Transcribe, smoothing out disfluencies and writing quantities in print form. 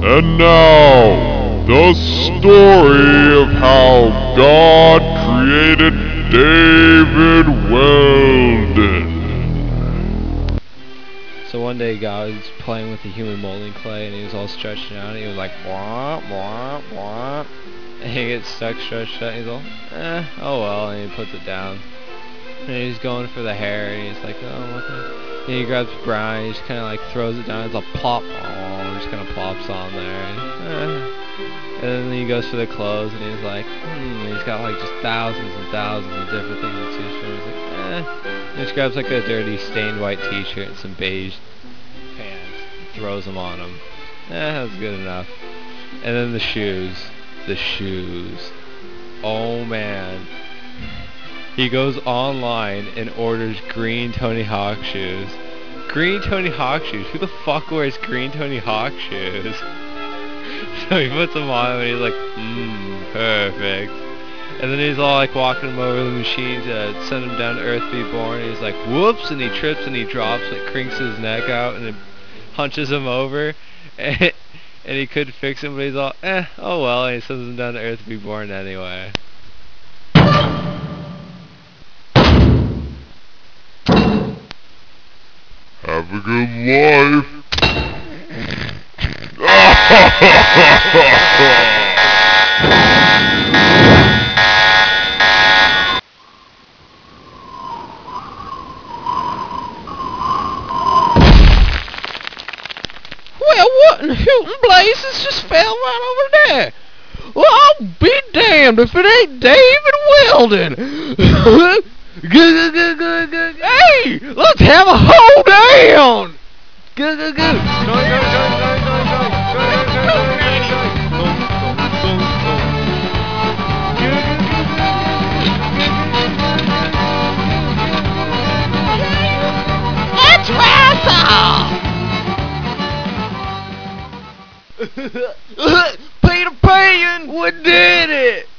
And now, the story of how God created David Weldon. So one day God was playing with the human molding clay and he was all stretched out and he was like wah wah wah, and he gets stuck stretched out and he's all oh well, and he puts it down and he's going for the hair and he's like, oh what the, and he grabs brown and he just kinda like throws it down, it's all plop, oh, just kinda plops on there and then he goes for the clothes and he's like, and he's got like just thousands and thousands of different things to choose from. He's like, he just grabs like a dirty stained white t-shirt and some beige pants and throws them on him. That's good enough. And then the shoes. The shoes. Oh man. He goes online and orders green Tony Hawk shoes. Green Tony Hawk shoes? Who the fuck wears green Tony Hawk shoes? So he puts them on and he's like, perfect. And then he's all like walking him over the machine to send him down to Earth be born. And he's like, whoops, and he trips and he drops, like crinks his neck out and it hunches him over. And he could fix him, but he's all, oh well, and he sends him down to Earth to be born anyway. Have a good life. Well, what in Hilton blazes just fell right over there? Well, I'll be damned if it ain't David Weldon. Hey, let's have a hold down. It's Russell. Peter Pan, we did it!